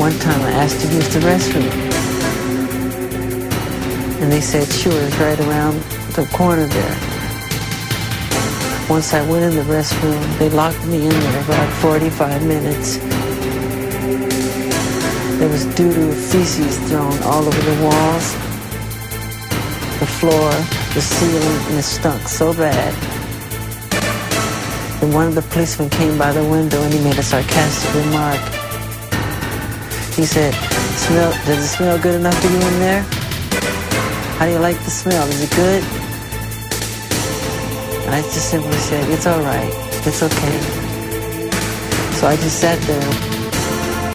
one time I asked to use the restroom. And they said, sure, it's right around the corner there. Once I went in the restroom, they locked me in there for like 45 minutes. There was doo-doo feces thrown all over the walls, the floor, the ceiling, and it stunk so bad. Then one of the policemen came by the window and he made a sarcastic remark. He said, does it smell good enough for you in there? How do you like the smell? Is it good? And I just simply said, it's all right. It's okay. So I just sat there